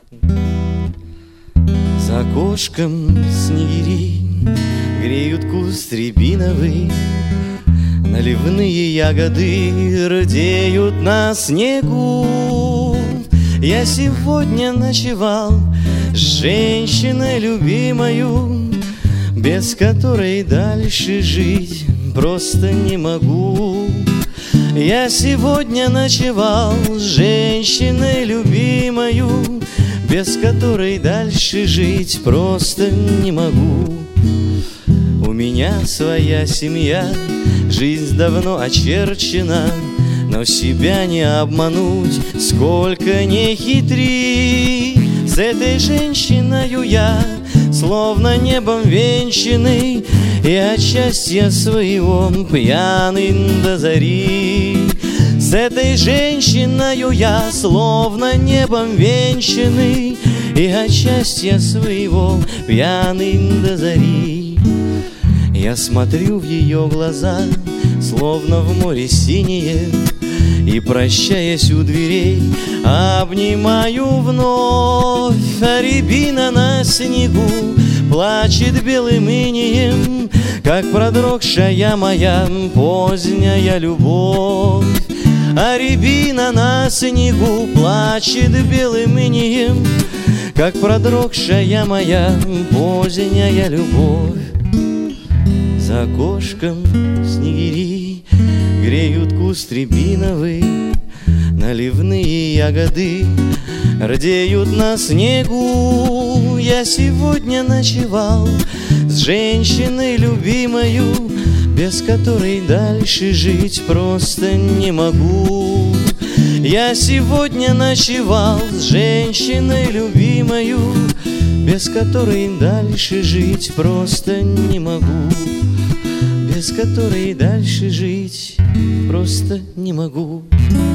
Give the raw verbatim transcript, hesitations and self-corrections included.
За окошком снегири греют куст рябиновый, наливные ягоды рдеют на снегу. Я сегодня ночевал с женщиной любимою, без которой дальше жить просто не могу. Я сегодня ночевал с женщиной любимою, без которой дальше жить просто не могу. У меня своя семья, жизнь давно очерчена, но себя не обмануть, сколько не хитри. С этой женщиною я словно небом венчанный, и от счастья своего пьяный до зари. С этой женщиною я словно небом венчанный, и от счастья своего пьяный до зари. Я смотрю в ее глаза, словно в море синее, и, прощаясь у дверей, обнимаю вновь. А рябина на снегу плачет белым инеем, как продрогшая моя поздняя любовь. А рябина на снегу плачет белым инеем, как продрогшая моя поздняя любовь. За окошком снегири греют куст рябиновый, наливные ягоды рдеют на снегу. Я сегодня ночевал с женщиной любимою, без которой дальше жить просто не могу. Я сегодня ночевал с женщиной любимою, без которой дальше жить просто не могу. Без которой дальше жить просто не могу.